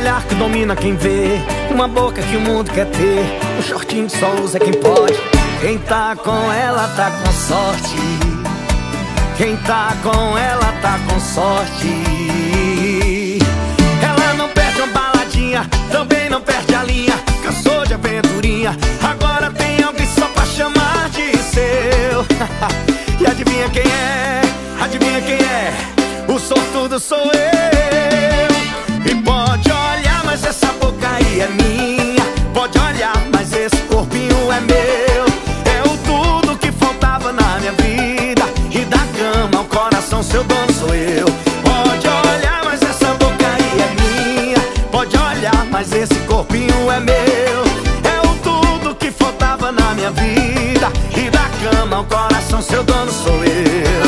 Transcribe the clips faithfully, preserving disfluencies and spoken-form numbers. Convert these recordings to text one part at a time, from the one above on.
olhar que domina quem vê, uma boca que o mundo quer ter, um shortinho que só usa quem pode. Quem tá com ela tá com sorte. Quem tá com ela tá com sorte. Ela não perde uma baladinha, também não perde a linha. Cansou de aventurinha, agora tem alguém só pra chamar de seu. E adivinha quem é? Adivinha quem é? O sortudo sou eu. E pode olhar, mas essa boca aí é minha. Pode olhar, mas esse corpinho é meu. É o tudo que faltava na minha vida. E da cama ao coração, seu dono sou eu. Pode olhar, mas essa boca aí é minha. Pode olhar, mas esse corpinho é meu. É o tudo que faltava na minha vida. E da cama ao coração, seu dono sou eu.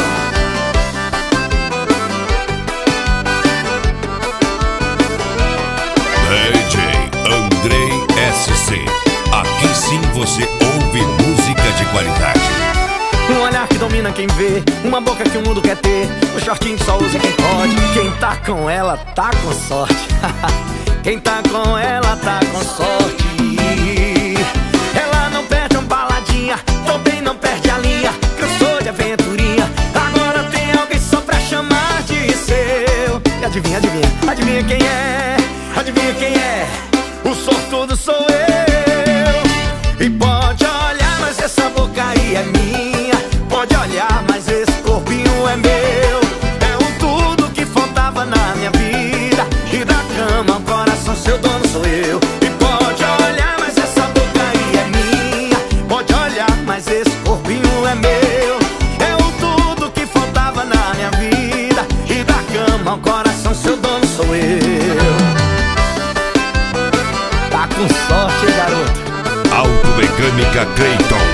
Aqui sim você ouve música de qualidade. Um olhar que domina quem vê, uma boca que o mundo quer ter, o shortinho que só usa quem pode. Quem tá com ela tá com sorte. Quem tá com ela tá com sorte. Ela não perde uma baladinha, também não perde a linha. Cansou de aventurinha, agora tem alguém só pra chamar de seu. E adivinha, adivinha, adivinha quem é? Adivinha quem é? O sortudo sou eu. E pode olhar, mas essa boca aí é minha. Pode olhar, mas esse corpinho é meu. É o tudo que faltava na minha vida. E da cama ao coração, seu dono sou eu. E pode olhar, mas essa boca aí é minha. Pode olhar, mas esse corpinho é meu. É o tudo que faltava na minha vida. E da cama ao coração, seu dono sou eu. Tá com sorte, garoto. Automecânica Cleiton.